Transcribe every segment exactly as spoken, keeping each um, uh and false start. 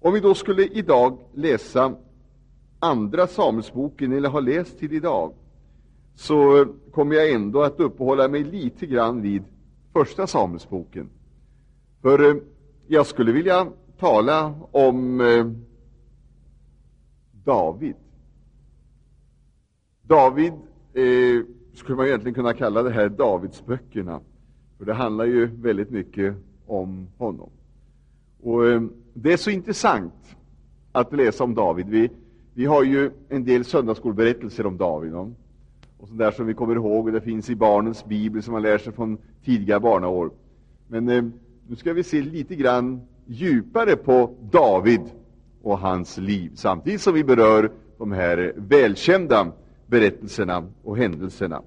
Om vi då skulle idag läsa andra Samuelsboken, eller har läst till idag, så kommer jag ändå att uppehålla mig lite grann vid första Samuelsboken. För eh, jag skulle vilja tala om eh, David. David eh, skulle man egentligen kunna kalla det här Davidsböckerna. För det handlar ju väldigt mycket om honom. Och eh, det är så intressant att läsa om David. Vi, vi har ju en del söndagsskolberättelser om David. No? Och sånt där som vi kommer ihåg. Och det finns i barnens bibel som man lär sig från tidiga barnaår. Men eh, nu ska vi se lite grann djupare på David och hans liv. Samtidigt som vi berör de här välkända berättelserna och händelserna.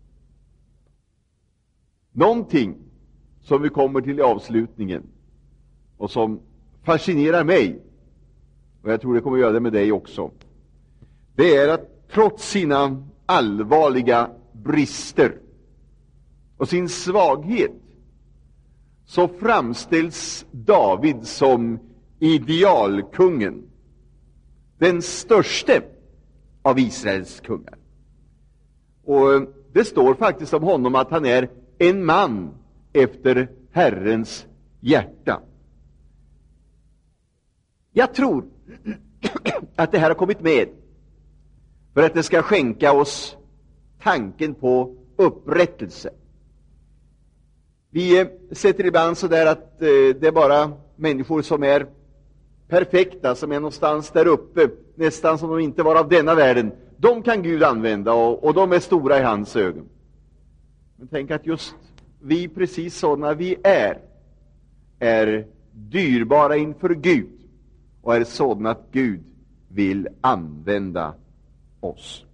Någonting som vi kommer till i avslutningen och som fascinerar mig, och jag tror det kommer att göra det med dig också, det är att trots sina allvarliga brister och sin svaghet så framställs David som idealkungen, den störste av Israels kungar. Och det står faktiskt om honom att han är en man efter Herrens hjärta. Jag tror att det här har kommit med för att det ska skänka oss tanken på upprättelse. Vi sätter ibland så där att det är bara människor som är perfekta, som är någonstans där uppe, nästan som de inte var av denna världen. De kan Gud använda och, och de är stora i hans ögon. Men tänk att just vi, precis sådana vi är, är dyrbara inför Gud och är sådana att Gud vill använda oss.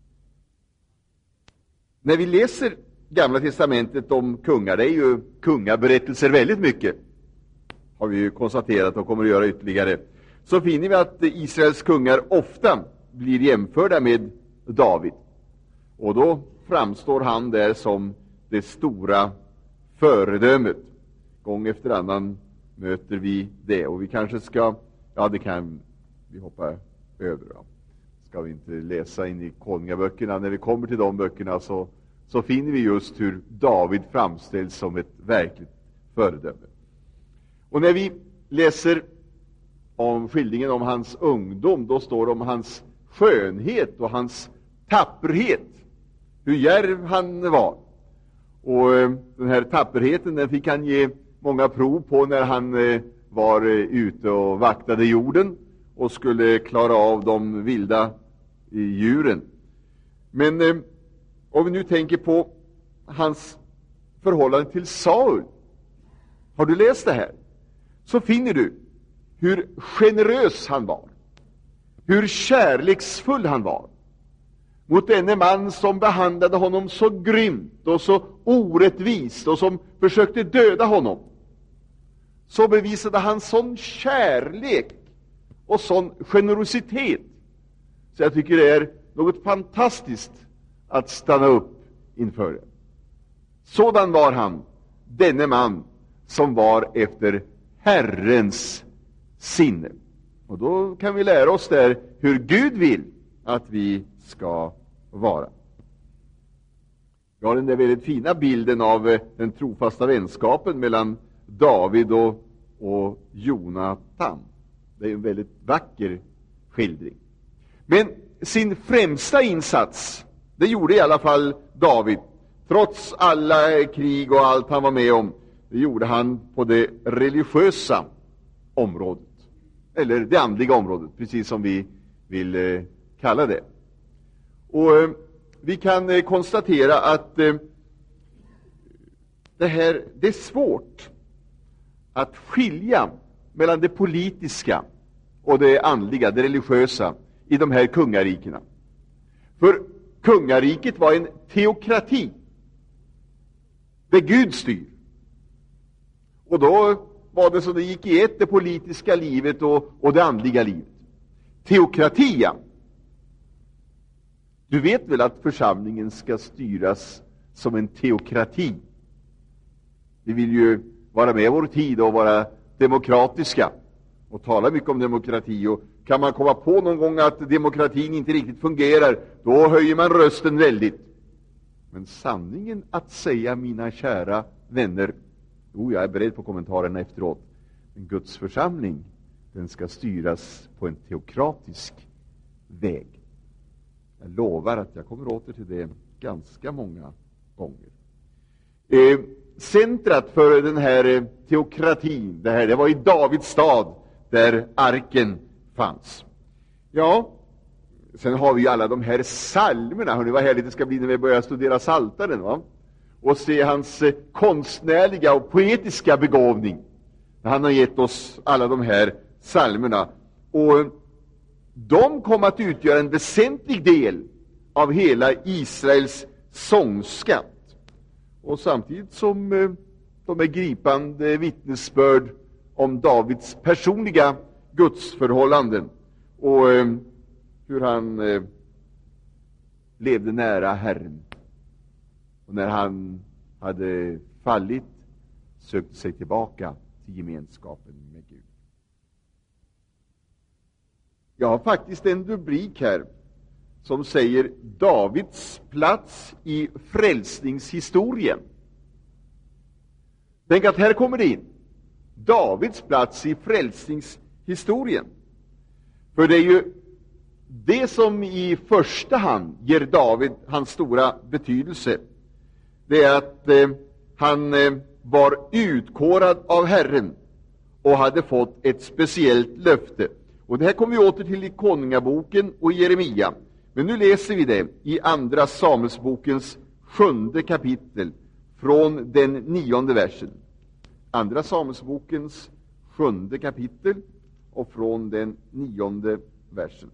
När vi läser Gamla testamentet om kungar, det är ju kungaberättelser väldigt mycket, har vi ju konstaterat och kommer att göra ytterligare, så finner vi att Israels kungar ofta blir jämförda med David. Och då framstår han där som det stora föredömet. Gång efter annan möter vi det. Och vi kanske ska, ja det kan vi hoppa över. Då. Ska vi inte läsa in i konungaböckerna. När vi kommer till de böckerna så, så finner vi just hur David framställs som ett verkligt föredöme. Och när vi läser om skildringen om hans ungdom, då står det om hans skönhet och hans tapperhet. Hur djärv han var. Och den här tapperheten, den fick han ge många prov på när han var ute och vaktade jorden och skulle klara av de vilda djuren. Men om vi nu tänker på hans förhållande till Saul, har du läst det här? Så finner du hur generös han var, hur kärleksfull han var mot denne man som behandlade honom så grymt och så orättvist och som försökte döda honom. Så bevisade han sån kärlek och sån generositet, så jag tycker det är något fantastiskt att stanna upp inför det. Sådan var han, denne man som var efter Herrens sinne. Och då kan vi lära oss där hur Gud vill att vi ska vara. Vi har den där väldigt fina bilden av den trofasta vänskapen mellan David och, och Jonatan. Det är en väldigt vacker skildring. Men sin främsta insats, det gjorde i alla fall David. Trots alla krig och allt han var med om, det gjorde han på det religiösa området. Eller det andliga området, precis som vi vill eh, kalla det. Och eh, vi kan eh, konstatera att eh, det här, det är svårt att skilja mellan det politiska och det andliga, det religiösa i de här kungarikena. För kungariket var en teokrati där Gud styr. Och då var det så det gick i ett, det politiska livet och, och det andliga livet. Teokratia. Du vet väl att församlingen ska styras som en teokrati? Vi vill ju vara med i vår tid och vara demokratiska och talar mycket om demokrati, och kan man komma på någon gång att demokratin inte riktigt fungerar, då höjer man rösten väldigt. Men sanningen att säga, mina kära vänner, jo, jag är beredd på kommentarerna efteråt, en Guds församling, den ska styras på en teokratisk väg. Jag lovar att jag kommer åter till det ganska många gånger. Eh, centrat för den här eh, teokratin, det här, det var i Davids stad där arken fanns. Ja, sen har vi ju alla de här psalmerna. Hörrni, vad härligt det ska bli när vi börjar studera Psaltaren, va? Och se hans eh, konstnärliga och poetiska begåvning. Han har gett oss alla de här psalmerna. Och eh, de kom att utgöra en väsentlig del av hela Israels sångskatt. Och samtidigt som eh, de är gripande vittnesbörd om Davids personliga gudsförhållanden och eh, hur han eh, levde nära Herren. Och när han hade fallit sökte sig tillbaka till gemenskapen med Gud. Jag har faktiskt en rubrik här som säger Davids plats i frälsningshistorien. Tänk att här kommer det in Davids plats i frälsningshistorien. För det är ju det som i första hand ger David hans stora betydelse. Det är att eh, han eh, var utkårad av Herren och hade fått ett speciellt löfte. Och det här kommer vi åter till i Konungaboken och i Jeremia. Men nu läser vi det i andra Samuelsbokens sjunde kapitel från den nionde versen. Andra Samuelsbokens sjunde kapitel och från den nionde versen.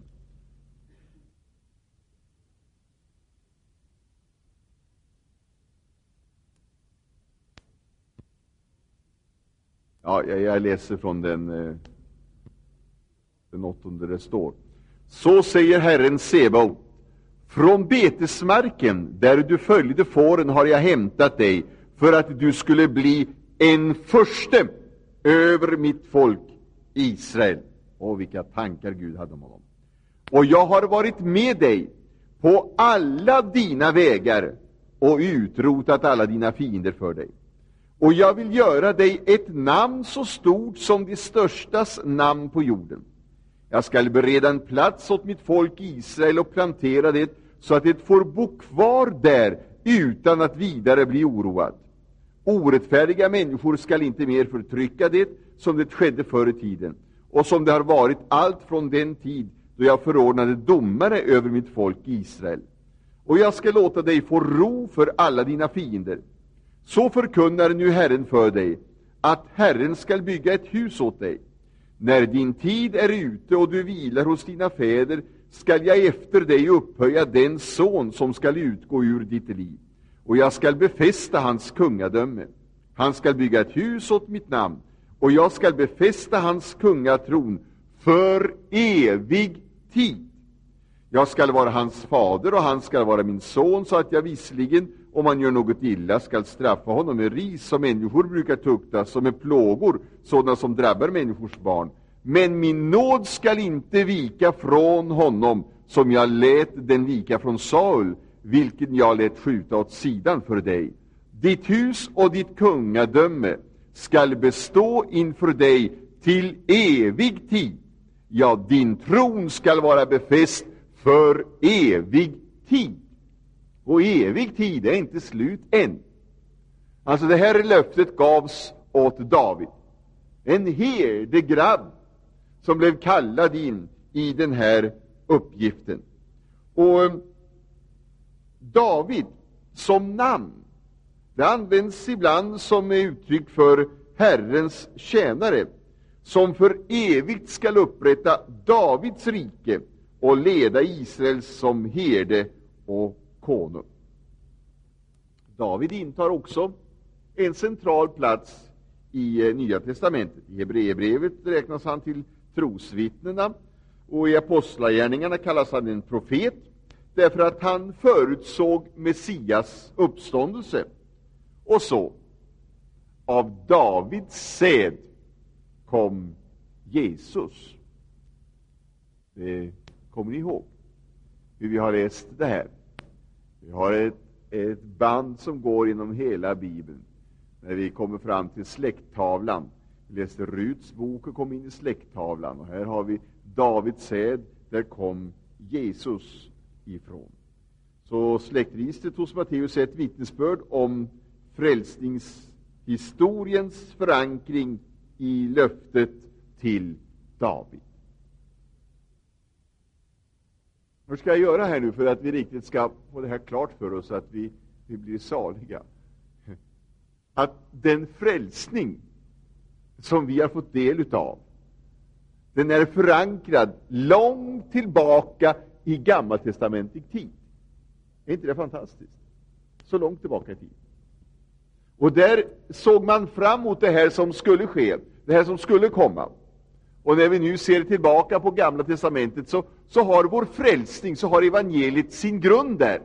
Ja, jag, jag läser från den, eh, den åttonde det står. Så säger Herren Sebaot: från betesmarken där du följde fåren har jag hämtat dig, för att du skulle bli en förste över mitt folk Israel. Och vilka tankar Gud hade om honom. Och jag har varit med dig på alla dina vägar och utrotat alla dina fiender för dig. Och jag vill göra dig ett namn så stort som de störstas namn på jorden. Jag skall bereda en plats åt mitt folk Israel och plantera det så att det får bo kvar där utan att vidare bli oroat. Orättfärdiga människor skall inte mer förtrycka det som det skedde förr i tiden, och som det har varit allt från den tid då jag förordnade domare över mitt folk Israel. Och jag ska låta dig få ro för alla dina fiender. Så förkunnar nu Herren för dig att Herren skall bygga ett hus åt dig. När din tid är ute och du vilar hos dina fäder skall jag efter dig upphöja den son som skall utgå ur ditt liv. Och jag skall befästa hans kungadöme. Han skall bygga ett hus åt mitt namn, och jag skall befästa hans kungatron för evig tid. Jag skall vara hans fader och han skall vara min son, så att jag visserligen, om han gör något illa, skall straffa honom med ris som människor brukar tukta, som med plågor, sådana som drabbar människors barn. Men min nåd skall inte vika från honom, som jag lät den vika från Saul, vilken jag lät skjuta åt sidan för dig. Ditt hus och ditt kungadöme skall bestå inför dig till evig tid. Ja, din tron skall vara befäst för evig tid. Och evig tid är inte slut än. Alltså det här löftet gavs åt David. En herdegrabb som blev kallad in i den här uppgiften. Och David som namn, det används ibland som uttryck för Herrens tjänare, som för evigt skall upprätta Davids rike och leda Israel som herde och konung. David intar också en central plats i Nya testamentet. I Hebreerbrevet räknas han till trosvittnena, och i apostlagärningarna kallas han en profet, därför att han förutsåg Messias uppståndelse. Och så, av Davids säd kom Jesus. Det kommer ni ihåg hur vi har läst det här. Vi har ett, ett band som går genom hela Bibeln. När vi kommer fram till släkttavlan. Vi läste Ruts bok och kom in i släkttavlan. Och här har vi Davids säd. Där kom Jesus ifrån. Så släktregistret hos Matteus är ett vittnesbörd om frälsningshistoriens förankring i löftet till David. Vad ska jag göra här nu för att vi riktigt ska få det här klart för oss, att vi, vi blir saliga? Att den frälsning som vi har fått del utav, den är förankrad långt tillbaka i gammaltestamentlig tid. Är inte det fantastiskt? Så långt tillbaka i tid. Och där såg man fram emot det här som skulle ske, det här som skulle komma. Och när vi nu ser tillbaka på Gamla testamentet så, så har vår frälsning, så har evangeliet sin grund där.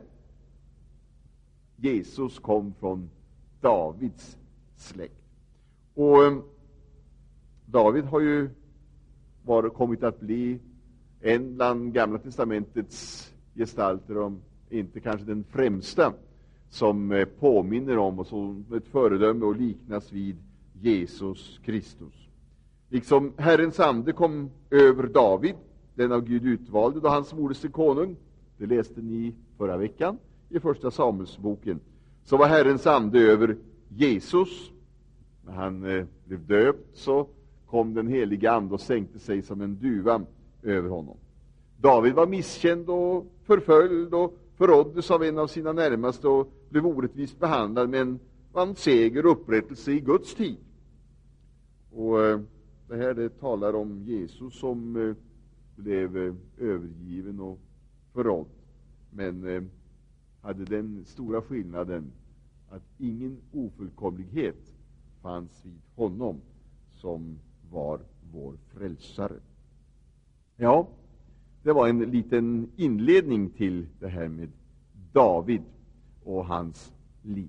Jesus kom från Davids släkt. Och David har ju varit, kommit att bli en bland Gamla testamentets gestalter, om inte kanske den främsta, som påminner om och som ett föredöme och liknas vid Jesus Kristus. Liksom Herrens ande kom över David, den av Gud utvalde då han smordes till konung. Det läste ni förra veckan i första Samuelsboken. Så var Herrens ande över Jesus. När han eh, blev döpt så kom den heliga ande och sänkte sig som en duva över honom. David var misskänd och förföljd och förråddes av en av sina närmaste och blev orättvist behandlad, men vann seger och upprättelse i Guds tid. Och eh, det här det talar om Jesus som eh, blev eh, övergiven och förrådd, men eh, hade den stora skillnaden att ingen ofullkomlighet fanns vid honom som var vår frälsare. Ja, det var en liten inledning till det här med David och hans liv.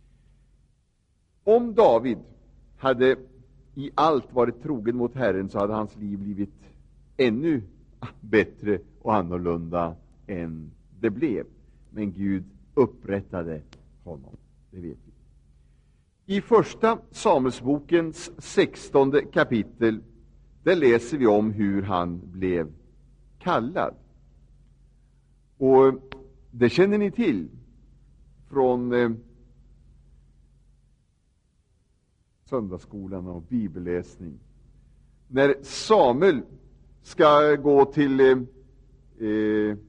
Om David hade i allt varit trogen mot Herren, så hade hans liv blivit ännu bättre och annorlunda än det blev. Men Gud upprättade honom, det vet vi. I första Samuelsbokens sextonde kapitel, där läser vi om hur han blev kallad. Och det känner ni till från eh, söndagsskolan och bibelläsning. När Samuel ska gå till eh, eh,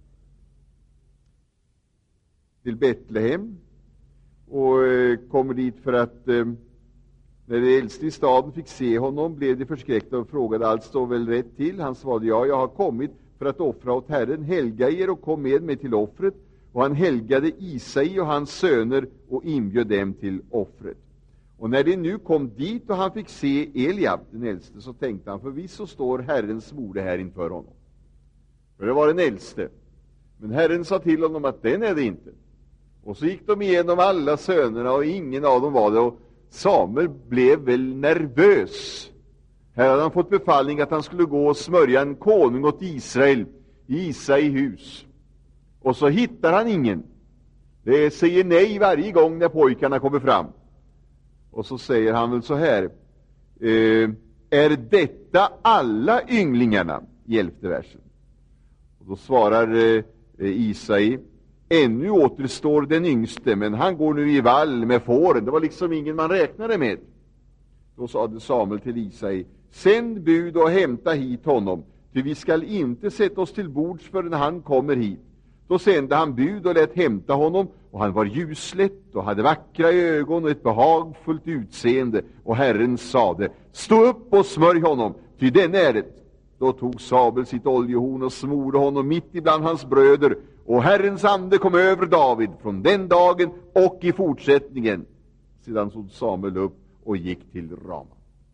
till Betlehem och eh, kommer dit för att eh, när de äldste i staden fick se honom blev de förskräckta och frågade: allt står väl rätt till? Han svarade: ja, jag har kommit för att offra åt Herren. Helga er och kom med mig till offret. Och han helgade Isai och hans söner och inbjöd dem till offret. Och när de nu kom dit och han fick se Eliab, den äldste, så tänkte han: förvisso står Herrens mode här inför honom. För det var den äldste. Men Herren sa till honom att den är det inte. Och så gick de igenom alla sönerna och ingen av dem var det. Och Samuel blev väl nervös. Här hade han fått befallning att han skulle gå och smörja en konung åt Israel i Isai hus. Och så hittar han ingen. Det säger nej varje gång när pojkarna kommer fram. Och så säger han väl så här: eh, är detta alla ynglingarna? I elfte versen. Och då svarar eh, Isai: ännu återstår den yngste, men han går nu i vall med fåren. Det var liksom ingen man räknade med. Då sade Samuel till Isai: sänd bud och hämta hit honom, ty vi skall inte sätta oss till bords förrän han kommer hit. Då sände han bud och lät hämta honom, och han var ljuslätt och hade vackra ögon och ett behagfullt utseende. Och Herren sade: stå upp och smörj honom, ty den är det. Då tog Samuel sitt oljehorn och smorde honom mitt ibland hans bröder, och Herrens ande kom över David från den dagen och i fortsättningen. Sedan stod Samuel upp och gick till Rama.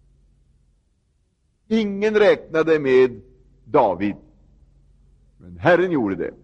Ingen räknade med David, men Herren gjorde det.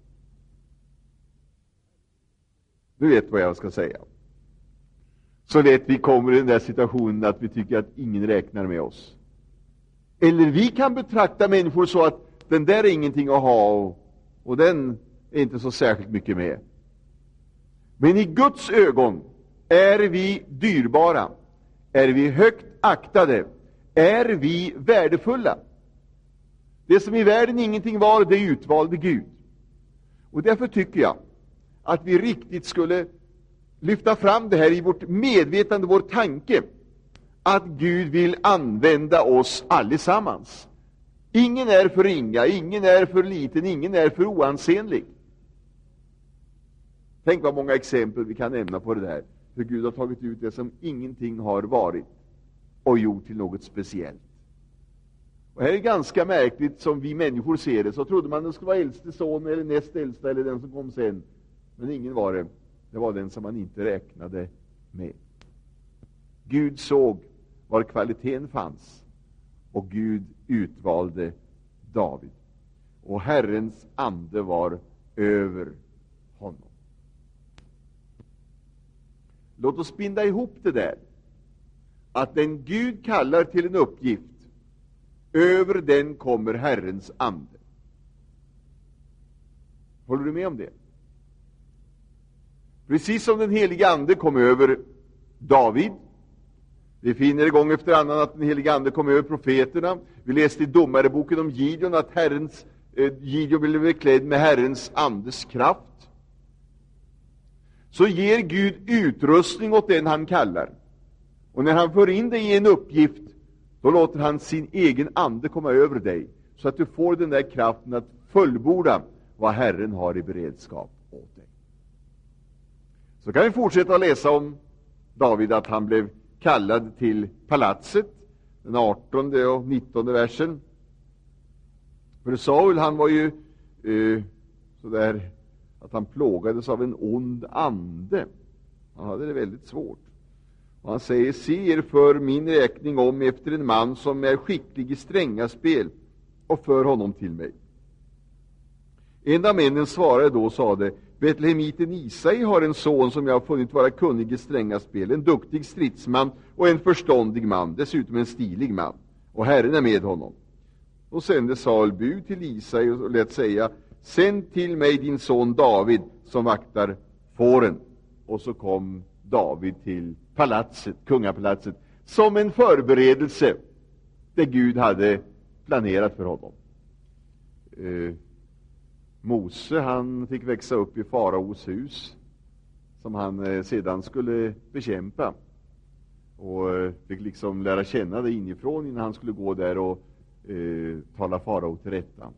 Du vet vad jag ska säga. Så lätt vi kommer i den där situationen att vi tycker att ingen räknar med oss. Eller vi kan betrakta människor så att den där är ingenting att ha och, och den är inte så särskilt mycket med. Men i Guds ögon är vi dyrbara, är vi högt aktade, är vi värdefulla. Det som i världen ingenting var, det utvalde Gud. Och därför tycker jag att vi riktigt skulle lyfta fram det här i vårt medvetande, vår tanke, att Gud vill använda oss allesammans. Ingen är för ringa, ingen är för liten, ingen är för oansenlig. Tänk vad många exempel vi kan nämna på det där. Hur Gud har tagit ut det som ingenting har varit och gjort till något speciellt. Och här är ganska märkligt, som vi människor ser det. Så trodde man att det skulle vara äldste son eller näst äldsta eller den som kom sen. Men ingen var det. Det var den som man inte räknade med. Gud såg var kvaliteten fanns. Och Gud utvalde David. Och Herrens ande var över honom. Låt oss binda ihop det där. Att den Gud kallar till en uppgift, över den kommer Herrens ande. Håller du med om det? Precis som den helige ande kom över David. Vi finner gång efter annan att den helige ande kom över profeterna. Vi läste i Domareboken om Gideon att Herrens, eh, Gideon blev beklädd med Herrens andes kraft. Så ger Gud utrustning åt den han kallar. Och när han för in dig i en uppgift, då låter han sin egen ande komma över dig, så att du får den där kraften att fullborda vad Herren har i beredskap åt dig. Så kan vi fortsätta att läsa om David, att han blev kallad till palatset, den artonde och nittonde versen. För Saul, han var ju eh, sådär att han plågades av en ond ande. Han hade det väldigt svårt. Och han säger: se er för min räkning om efter en man som är skicklig i stränga spel, och för honom till mig. En av männen svarade då och sade: Betlehemiten Isai har en son som jag har funnit vara kunnig i stränga spel, en duktig stridsman och en förståndig man, dessutom en stilig man, och Herren är med honom. Då sände Saul bud till Isai och lät säga: sänd till mig din son David som vaktar fåren. Och så kom David till palatset, kungapalatset, som en förberedelse där Gud hade planerat för honom. Eh, Mose, han fick växa upp i faraos hus, som han eh, sedan skulle bekämpa, och eh, fick liksom lära känna det inifrån innan han skulle gå där och eh, tala farao till rätta.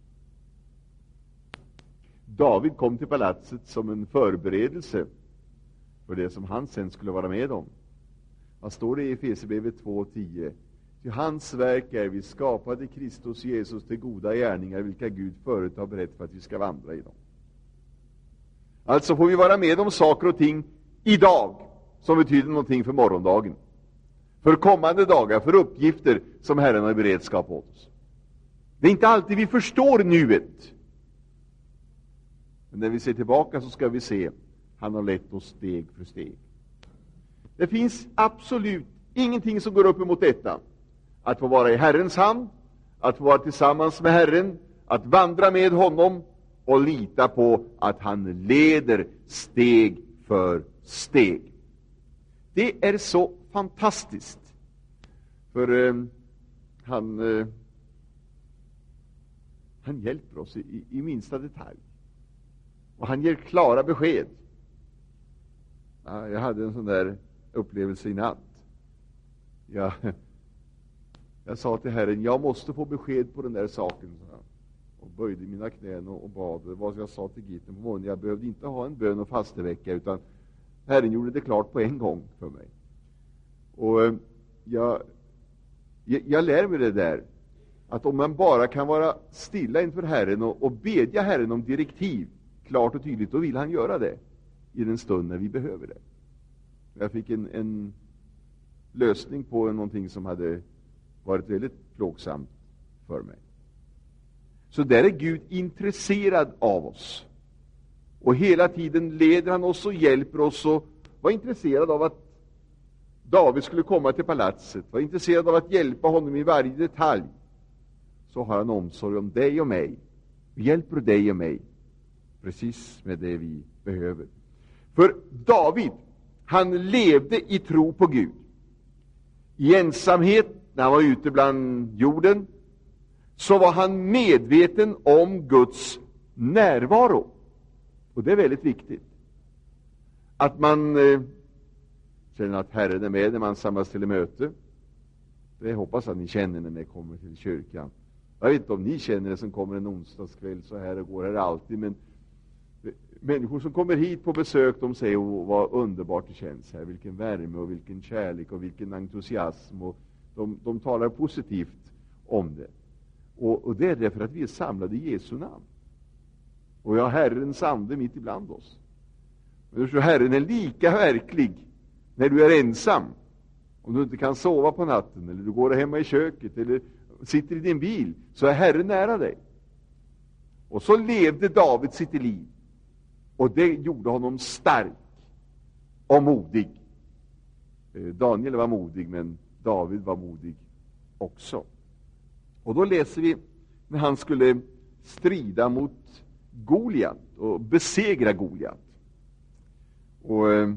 David kom till palatset som en förberedelse för det som han sen skulle vara med om. Vad står det i Efesierbrevet två tio? Till hans verk är vi skapade Kristus Jesus till goda gärningar, vilka Gud förut har berett för att vi ska vandra i dem. Alltså får vi vara med om saker och ting idag som betyder någonting för morgondagen, för kommande dagar, för uppgifter som Herren har beredskap åt oss. Det är inte alltid vi förstår nuet, men när vi ser tillbaka så ska vi se: han har lett oss steg för steg. Det finns absolut ingenting som går upp emot detta. Att få vara i Herrens hand, att få vara tillsammans med Herren, att vandra med honom och lita på att han leder steg för steg. Det är så fantastiskt. För eh, han, eh, han hjälper oss i, i minsta detalj. Och han ger klara besked. Ja, jag hade en sån där upplevelse i natt. Jag, jag sa till Herren: jag måste få besked på den där saken. Och böjde mina knän och, och bad. Det var så jag sa till Gitten på morgonen. Jag behövde inte ha en bön och fastevecka, utan Herren gjorde det klart på en gång för mig. Och jag, jag, jag lär mig det där, att om man bara kan vara stilla inför Herren och, och bedja Herren om direktiv klart och tydligt, då vill han göra det i den stund när vi behöver det. Jag fick en, en lösning på någonting som hade varit väldigt plågsamt för mig. Så där är Gud intresserad av oss. Och hela tiden leder han oss och hjälper oss, och var intresserad av att David skulle komma till palatset. Var intresserad av att hjälpa honom i varje detalj. så har han omsorg om dig och mig. Hjälper dig och mig precis med det vi behöver. För David, han levde i tro på Gud. I ensamhet, när han var ute bland jorden, så var han medveten om Guds närvaro. Och det är väldigt viktigt. Att man eh, känner att Herren är med när man samlas till ett möte. Det hoppas att ni känner när ni kommer till kyrkan. Jag vet inte om ni känner det som kommer en onsdagskväll så här och går här alltid. Men människor som kommer hit på besök, de säger oh, vad underbart det känns här. Vilken värme och vilken kärlek och vilken entusiasm. Och de, de talar positivt om det. Och, och det är därför att vi är samlade i Jesu namn. Och jag har Herrens ande mitt ibland oss. Men så Herren är lika verklig när du är ensam. Om du inte kan sova på natten, eller du går hemma i köket, eller sitter i din bil, så är Herren nära dig. Och så levde David sitt liv. Och det gjorde honom stark och modig. Daniel var modig, men David var modig också. Och då läser vi när han skulle strida mot Goliat och besegra Goliat. Och eh,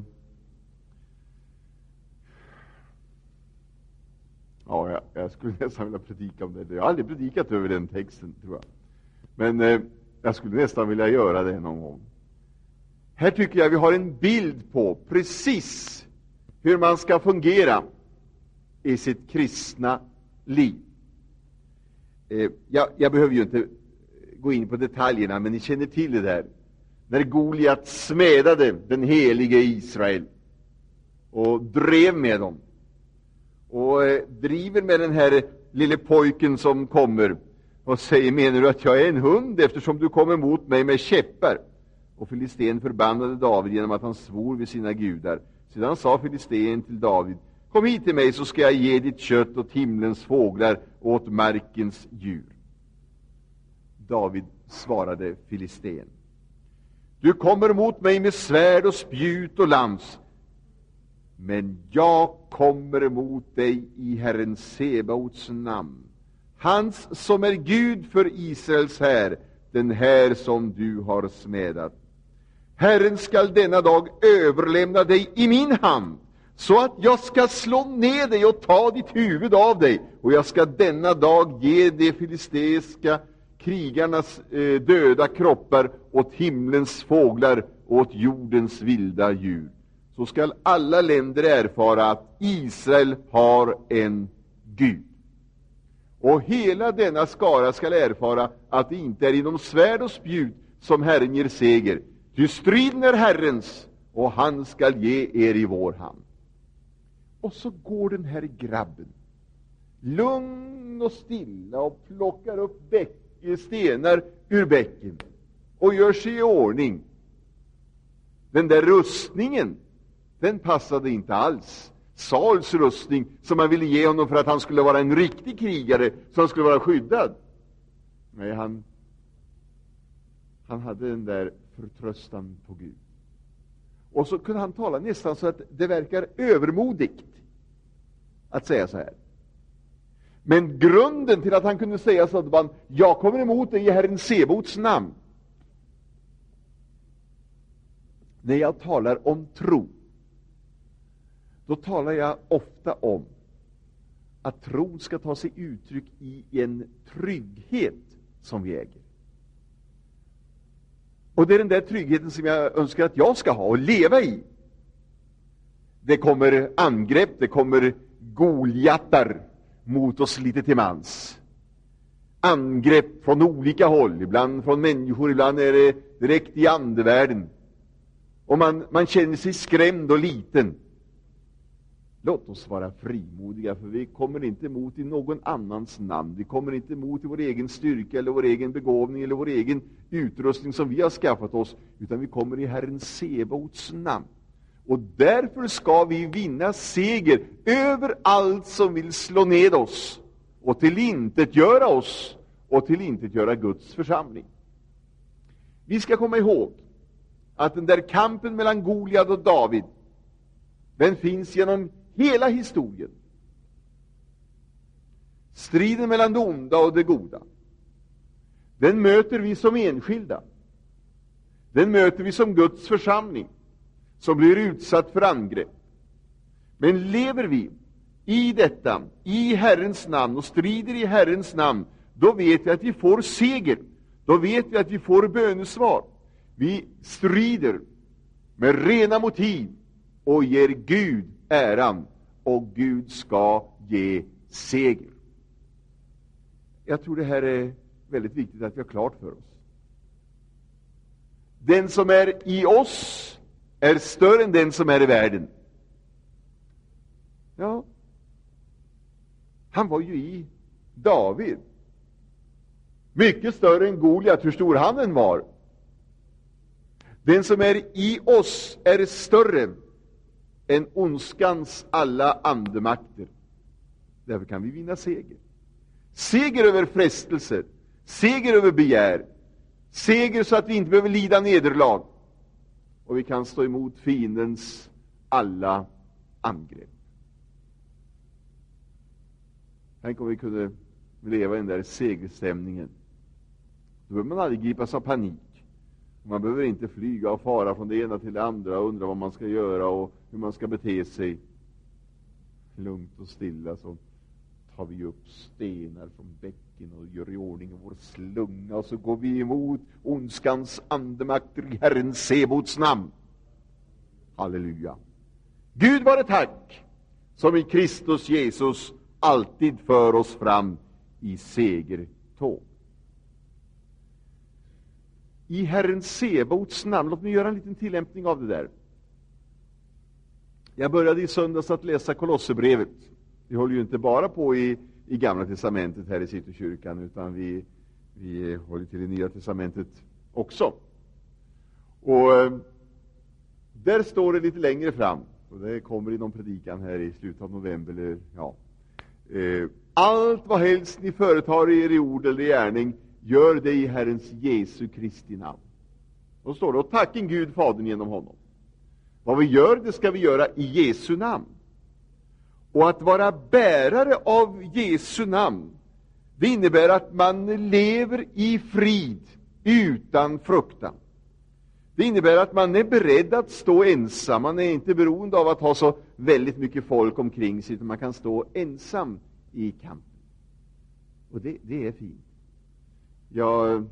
ja, jag, jag skulle nästan vilja predika om det. Jag har aldrig predikat över den texten, tror jag. Men eh, jag skulle nästan vilja göra det någon gång. Här tycker jag vi har en bild på precis hur man ska fungera i sitt kristna liv. Eh, jag, jag behöver ju inte gå in på detaljerna, men ni känner till det där. När Goliat smädade den helige Israel och drev med dem. Och eh, driver med den här lille pojken som kommer och säger, menar du att jag är en hund eftersom du kommer mot mig med käppar? Och Filisten förbannade David genom att han svor vid sina gudar. Sedan sa Filisten till David, kom hit till mig så ska jag ge ditt kött åt himlens fåglar och åt markens djur. David svarade Filisten, du kommer mot mig med svärd och spjut och lans, men jag kommer emot dig i Herren Sebaots namn, hans som är Gud för Israels här, den här som du har smädat. Herren skall denna dag överlämna dig i min hand, så att jag ska slå ner dig och ta ditt huvud av dig, och jag ska denna dag ge de filisteiska krigarnas eh, döda kroppar åt himlens fåglar och åt jordens vilda djur. Så skall alla länder erfara att Israel har en Gud. Och hela denna skara skall erfara att det inte är inom svärd och spjut som Herren ger seger. Ty striden är Herrens, och han skall ge er i vår hand. Och så går den här grabben lugn och stilla och plockar upp bäck, stenar ur bäcken och gör sig i ordning. Den där rustningen, den passade inte alls. Sauls rustning som man ville ge honom för att han skulle vara en riktig krigare, så han skulle vara skyddad. Nej, han han hade den där förtröstan på Gud. Och så kunde han tala nästan så att det verkar övermodigt att säga så här. Men grunden till att han kunde säga så var, jag kommer emot dig i Herren Sebaots namn. När jag talar om tro, då talar jag ofta om att tron ska ta sig uttryck i en trygghet som vi äger. Och det är den där tryggheten som jag önskar att jag ska ha och leva i. Det kommer angrepp, det kommer Goliatar mot oss lite till mans. Angrepp från olika håll, ibland från människor, ibland är det direkt i andevärlden. Och man, man känner sig skrämd och liten. Låt oss vara frimodiga, för vi kommer inte emot i någon annans namn. Vi kommer inte emot i vår egen styrka eller vår egen begåvning eller vår egen utrustning som vi har skaffat oss, utan vi kommer i Herren Sebaots namn. Och därför ska vi vinna seger över allt som vill slå ned oss och tillintetgöra oss och tillintetgöra Guds församling. Vi ska komma ihåg att den där kampen mellan Goliat och David, den finns genom hela historien. Striden mellan det onda och det goda. Den möter vi som enskilda. Den möter vi som Guds församling, som blir utsatt för angrepp. Men lever vi i detta, i Herrens namn, och strider i Herrens namn, då vet vi att vi får seger. Då vet vi att vi får bönesvar. Vi strider med rena motiv och ger Gud äran, och Gud ska ge seger. Jag tror det här är väldigt viktigt att vi har klart för oss. Den som är i oss är större än den som är i världen. Ja, han var ju i David. Mycket större än Goliat, hur stor han än var. Den som är i oss är större än ondskans alla andemakter. Därför kan vi vinna seger. Seger över frestelser, seger över begär, seger så att vi inte behöver lida nederlag. Och vi kan stå emot fiendens alla angrepp. Tänk om vi kunde leva i den där segerstämningen. Då behöver man aldrig gripas av panik. Man behöver inte flyga och fara från det ena till det andra och undra vad man ska göra och hur man ska bete sig. Lugnt och stilla så tar vi upp stenar från bäcken och gör i ordning vår slunga, och så går vi emot ondskans andemakter i Herren Sebaots namn. Halleluja. Gud vare tack, som i Kristus Jesus alltid för oss fram i segertåg. I Herren Sebaots namn. Låt mig göra en liten tillämpning av det där. Jag började i söndags att läsa Kolosserbrevet. Vi håller ju inte bara på i, i Gamla testamentet här i Citykyrkan, utan vi, vi håller till i Nya testamentet också. Och eh, där står det lite längre fram, och det kommer i någon predikan här i slutet av november. Eller, ja. eh, Allt vad helst ni företar er i ord eller i gärning, gör det i Herrens Jesu Kristi namn. Då står det, och tacken Gud Fadern genom honom. Vad vi gör, det ska vi göra i Jesu namn. Och att vara bärare av Jesu namn, det innebär att man lever i frid utan fruktan. Det innebär att man är beredd att stå ensam. Man är inte beroende av att ha så väldigt mycket folk omkring sig, utan man kan stå ensam i kampen. Och det, det är fint. Jag,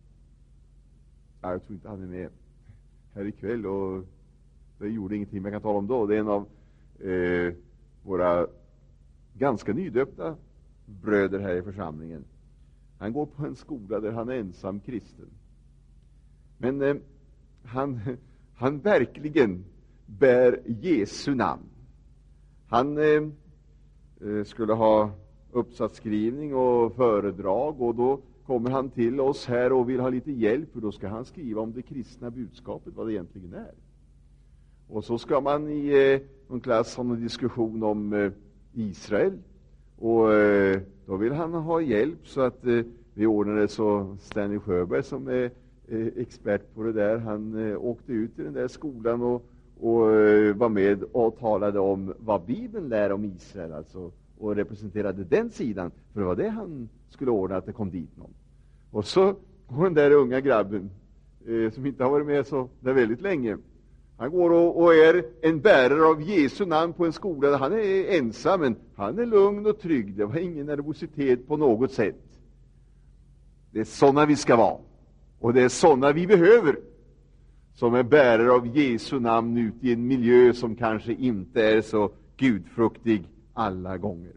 jag tror inte han är med här ikväll, och det gjorde ingenting man kan tala om då. Det är en av eh, våra ganska nydöpta bröder här i församlingen. Han går på en skola där han är ensam kristen. Men eh, han, han verkligen bär Jesu namn. Han eh, skulle ha uppsatsskrivning och föredrag, och då kommer han till oss här och vill ha lite hjälp, för då ska han skriva om det kristna budskapet, vad det egentligen är. Och så ska man i eh, någon klass ha en diskussion om eh, Israel, och eh, då vill han ha hjälp, så att eh, vi ordnade så Stanley Sjöberg, som är eh, expert på det där, han eh, åkte ut i den där skolan och, och eh, var med och talade om vad Bibeln lär om Israel, alltså, och representerade den sidan, för det var det han skulle ordna, att det kom dit någon. Och så går den där unga grabben eh, som inte har varit med så där väldigt länge, han går och, och är en bärare av Jesu namn på en skola där han är ensam, men han är lugn och trygg. Det var ingen nervositet på något sätt. Det är sådana vi ska vara, och det är sådana vi behöver, som är bärare av Jesu namn ut i en miljö som kanske inte är så gudfruktig alla gånger.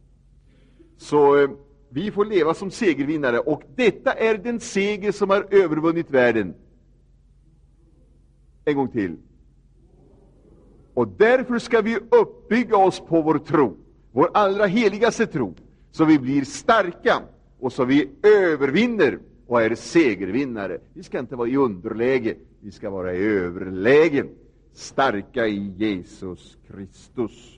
Så eh, vi får leva som segervinnare, och detta är den seger som har övervunnit världen. En gång till. Och därför ska vi uppbygga oss på vår tro, vår allra heligaste tro, så vi blir starka och så vi övervinner och är segervinnare. Vi ska inte vara i underläge, vi ska vara i överläge, starka i Jesus Kristus.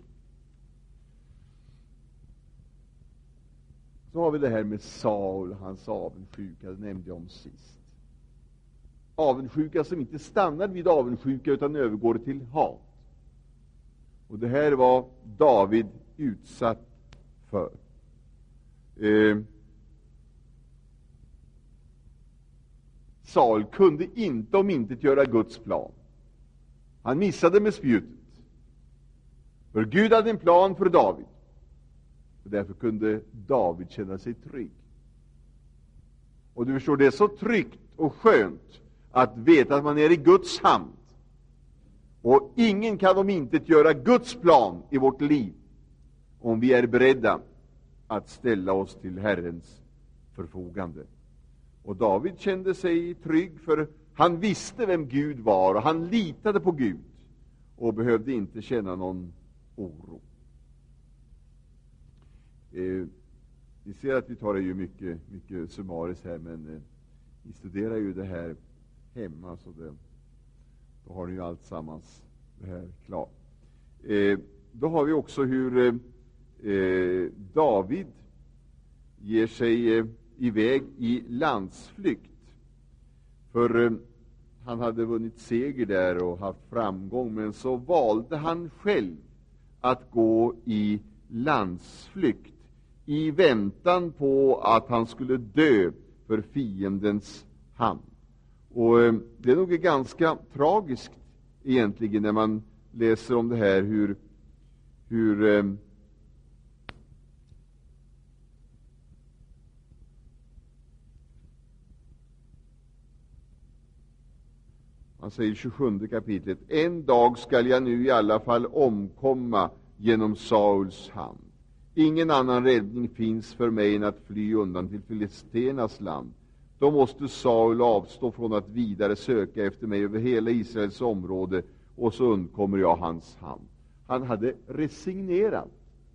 Så har vi det här med Saul, hans avundsjuka, det nämnde jag om sist. Avundsjuka som inte stannar vid avundsjuka utan övergår till hat. Och det här var David utsatt för. Eh, Saul kunde inte om inte göra Guds plan. Han missade med spjutet. För Gud hade en plan för David. Och därför kunde David känna sig trygg. Och du förstår, det är så tryggt och skönt att veta att man är i Guds hand. Och ingen kan om inte göra Guds plan i vårt liv om vi är beredda att ställa oss till Herrens förfogande. Och David kände sig trygg, för han visste vem Gud var och han litade på Gud och behövde inte känna någon oro. Eh, vi ser att vi tar det ju mycket, mycket summariskt här, men eh, vi studerar ju det här hemma, så det, då har ni ju allt sammans det här klart. Eh, då har vi också hur eh, David ger sig eh, iväg i landsflykt. För eh, han hade vunnit seger där och haft framgång, men så valde han själv att gå i landsflykt i väntan på att han skulle dö för fiendens hand. Och eh, det är nog ganska tragiskt egentligen när man läser om det här, hur hur eh, han säger i tjugosjunde kapitlet: en dag skall jag nu i alla fall omkomma genom Sauls hand. Ingen annan räddning finns för mig än att fly undan till filisternas land. Då måste Saul avstå från att vidare söka efter mig över hela Israels område, och så undkommer jag hans hand. Han hade resignerat.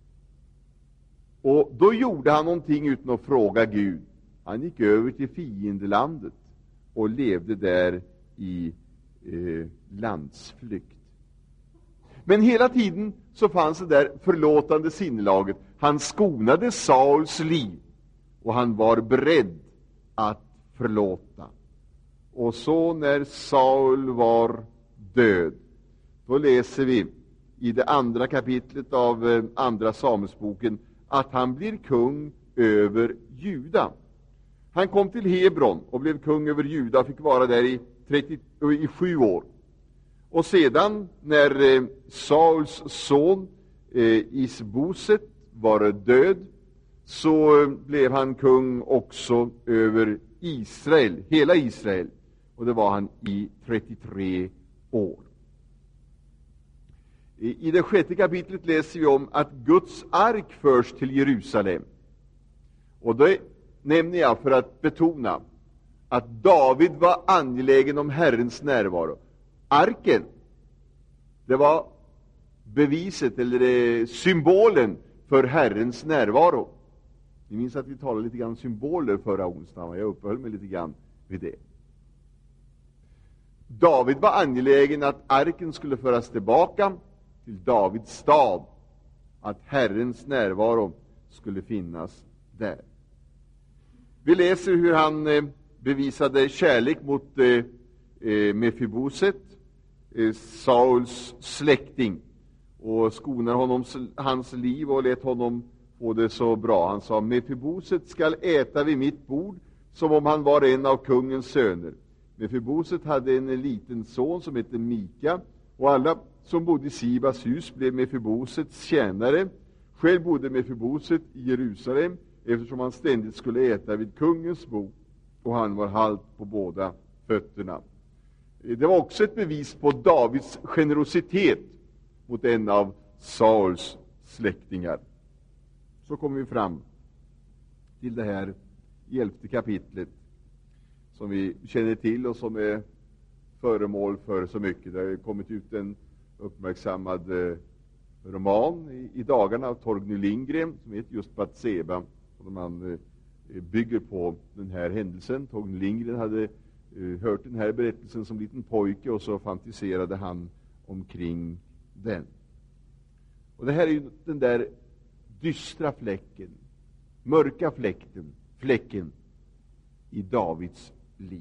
Och då gjorde han någonting utan att fråga Gud. Han gick över till fiendelandet och levde där i eh, landsflykt. Men hela tiden så fanns det där förlåtande sinnelaget. Han skonade Sauls liv och han var beredd att förlåta. Och så när Saul var död, då läser vi i det andra kapitlet av eh, andra Samuelsboken att han blir kung över Juda. Han kom till Hebron och blev kung över Juda och fick vara där i, trettio, i sju år. Och sedan när eh, Sauls son eh, Isboset var död, så eh, blev han kung också över Israel, hela Israel. Och det var han i trettiotre år. I, i det sjätte kapitlet läser vi om att Guds ark förs till Jerusalem. Och då nämner jag för att betona att David var angelägen om Herrens närvaro. Arken, det var beviset eller det, symbolen för Herrens närvaro. Ni minns att vi talade lite grann om symboler förra onsdagen, och jag uppehöll mig lite grann vid det. David var angelägen att arken skulle föras tillbaka till Davids stad, att Herrens närvaro skulle finnas där. Vi läser hur han eh, bevisade kärlek mot eh, eh, Mefiboset, eh, Sauls släkting, och skonar honom hans liv och lät honom få det så bra. Han sa: Mefiboset skall äta vid mitt bord som om han var en av kungens söner. Mefiboset hade en liten son som hette Mika, och alla som bodde i Sibas hus blev Mefibosets tjänare. Själv bodde Mefiboset i Jerusalem, eftersom han ständigt skulle äta vid kungens bord, och han var halt på båda fötterna. Det var också ett bevis på Davids generositet mot en av Sauls släktingar. Så kommer vi fram till det här elfte kapitlet som vi känner till och som är föremål för så mycket. Det har kommit ut en uppmärksammad eh, roman i, i dagarna av Torgny Lindgren som heter just Batseba, och man eh, bygger på den här händelsen. Torgny Lindgren hade eh, hört den här berättelsen som liten pojke, och så fantiserade han omkring den. Och det här är ju den där dystra fläcken, mörka fläkten, fläcken i Davids liv.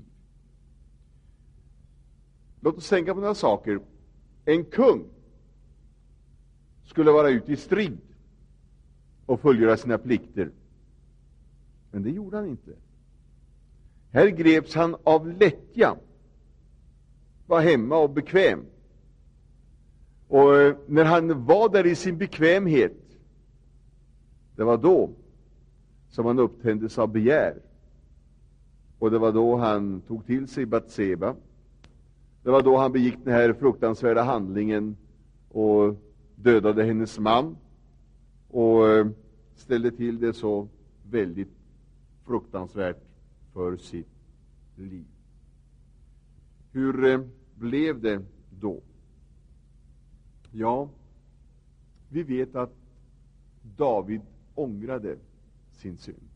Låt oss tänka på några saker. En kung skulle vara ute i strid och fullgöra sina plikter. Men det gjorde han inte. Här greps han av lättja, var hemma och bekväm. Och när han var där i sin bekvämhet, det var då som han upptändes av begär. Och det var då han tog till sig Batseba. Det var då han begick den här fruktansvärda handlingen och dödade hennes man och ställde till det så väldigt fruktansvärt för sitt liv. Hur blev det då? Ja, vi vet att David ångrade sin synd.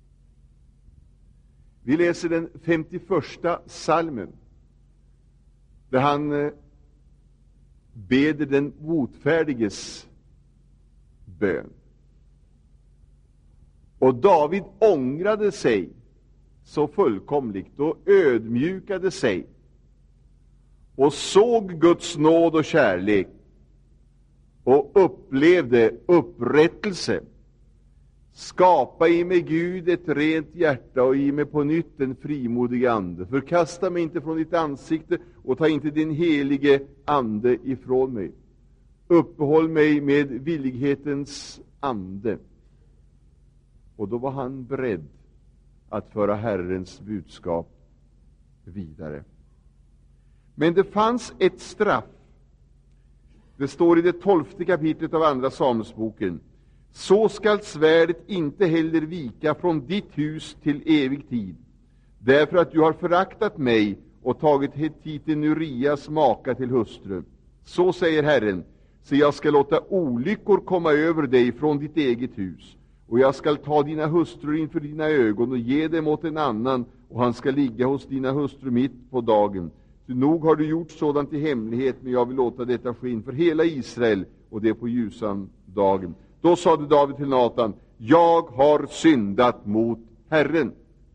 Vi läser den femtioförsta psalmen, där han beder den botfärdiges bön. Och David ångrade sig så fullkomligt och ödmjukade sig och såg Guds nåd och kärlek och upplevde upprättelse. Skapa i mig, Gud, ett rent hjärta och i mig på nytt en frimodig ande. Förkasta mig inte från ditt ansikte och ta inte din helige ande ifrån mig. Uppehåll mig med villighetens ande. Och då var han beredd att föra Herrens budskap vidare. Men det fanns ett straff. Det står i det tolfte kapitlet av andra Samuelsboken. Så skall svärdet inte heller vika från ditt hus till evig tid, därför att du har föraktat mig och tagit hetiten Urias maka till hustru. Så säger Herren, så jag ska låta olyckor komma över dig från ditt eget hus, och jag skall ta dina hustrur inför dina ögon och ge dem åt en annan, och han ska ligga hos dina hustrur mitt på dagen. Så nog har du gjort sådant i hemlighet, men jag vill låta detta ske inför hela Israel, och det på ljusan dagen. Då sade David till Natan, jag har syndat mot Herren.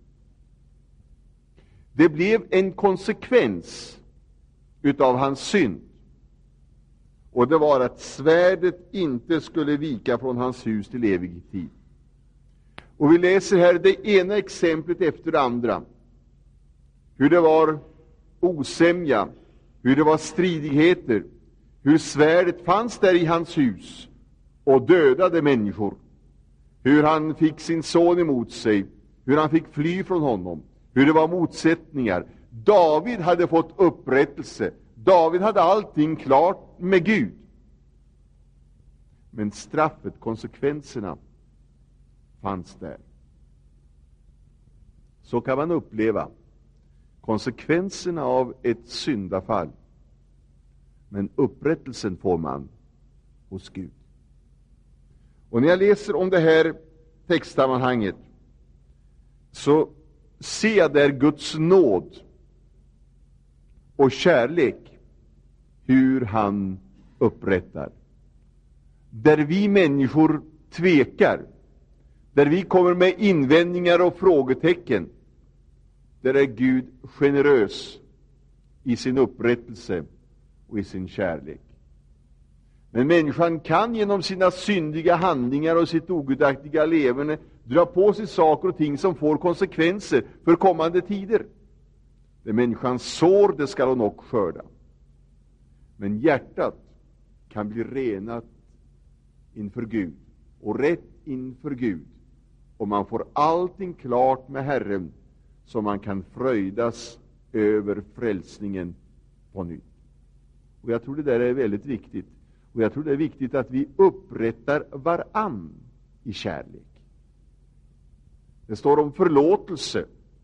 Det blev en konsekvens utav hans synd. Och det var att svärdet inte skulle vika från hans hus till evig tid. Och vi läser här det ena exemplet efter det andra. Hur det var osämja, hur det var stridigheter, hur svärdet fanns där i hans hus och dödade människor. Hur han fick sin son emot sig, hur han fick fly från honom, hur det var motsättningar. David hade fått upprättelse. David hade allting klart med Gud. Men straffet, konsekvenserna, fanns där. Så kan man uppleva konsekvenserna av ett syndafall. Men upprättelsen får man hos Gud. Och när jag läser om det här textsammanhanget så ser jag där Guds nåd och kärlek, hur han upprättar. Där vi människor tvekar, där vi kommer med invändningar och frågetecken, där är Gud generös i sin upprättelse och i sin kärlek. Men människan kan genom sina syndiga handlingar och sitt ogudaktiga levande dra på sig saker och ting som får konsekvenser för kommande tider. Det människan sår, det skall hon också skörda. Men hjärtat kan bli renat inför Gud och rätt inför Gud, och man får allting klart med Herren, så man kan fröjdas över frälsningen på nytt. Och jag tror det där är väldigt viktigt. Och jag tror det är viktigt att vi upprättar varann i kärlek. Det står om förlåtelse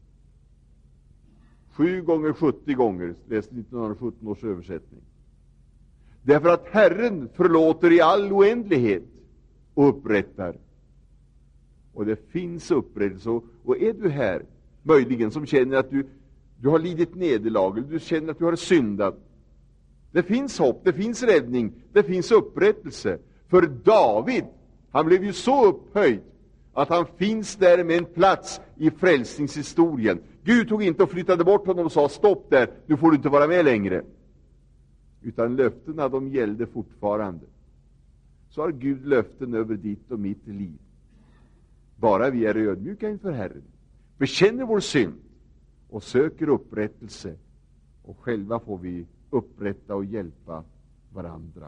sju gånger sjuttio gånger, läste nittonhundrasjutton års översättning. Därför att Herren förlåter i all oändlighet och upprättar. Och det finns upprättelse. Och är du här möjligen som känner att du, du har lidit nederlag, eller du känner att du har syndat, det finns hopp, det finns räddning, det finns upprättelse. För David, han blev ju så upphöjd att han finns där med en plats i frälsningshistorien. Gud tog inte och flyttade bort honom och sa, stopp där, nu får du inte vara med längre. Utan löftena, de gällde fortfarande. Så har Gud löften över ditt och mitt liv. Bara vi är ödmjuka inför Herren, bekänner vår synd, och söker upprättelse, och själva får vi upprätta och hjälpa varandra.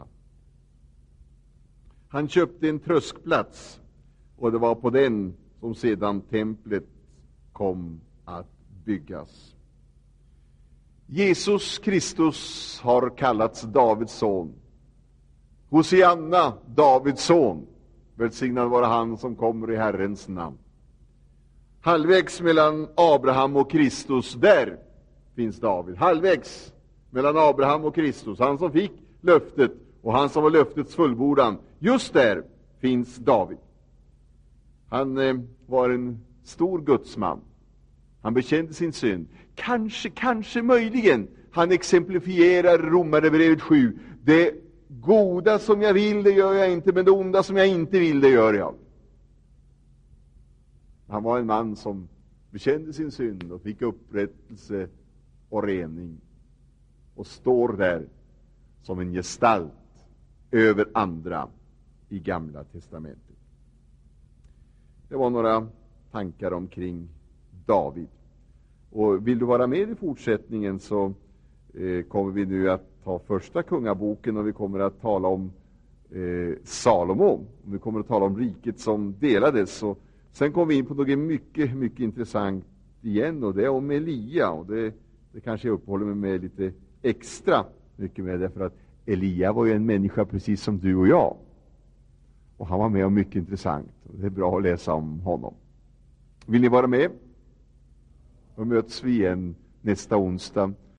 Han köpte en tröskplats, och det var på den som sedan templet kom att byggas. Jesus Kristus har kallats Davids son. Hosianna, Davids son. Välsignad vara han som kommer i Herrens namn. Halvvägs mellan Abraham och Kristus, där finns David. Halvvägs mellan Abraham och Kristus, han som fick löftet och han som var löftets fullbordan. Just där finns David. Han eh, var en stor gudsman. Han bekände sin synd. Kanske, kanske möjligen, han exemplifierar Romarbrevet sju. Det goda som jag vill, det gör jag inte, men det onda som jag inte vill, det gör jag. Han var en man som bekände sin synd och fick upprättelse och rening, och står där som en gestalt över andra i Gamla testamentet. Det var några tankar omkring David. Och vill du vara med i fortsättningen, så eh, kommer vi nu att ta första kungaboken, och vi kommer att tala om eh, Salomo. Vi kommer att tala om riket som delades, och sen kommer vi in på något mycket, mycket intressant igen, och det är om Elia, och det, det kanske jag uppehåller mig med lite extra mycket med, därför att Elia var ju en människa precis som du och jag, och han var med om mycket intressant, och det är bra att läsa om honom. Vill ni vara med? Då möts vi igen nästa onsdag.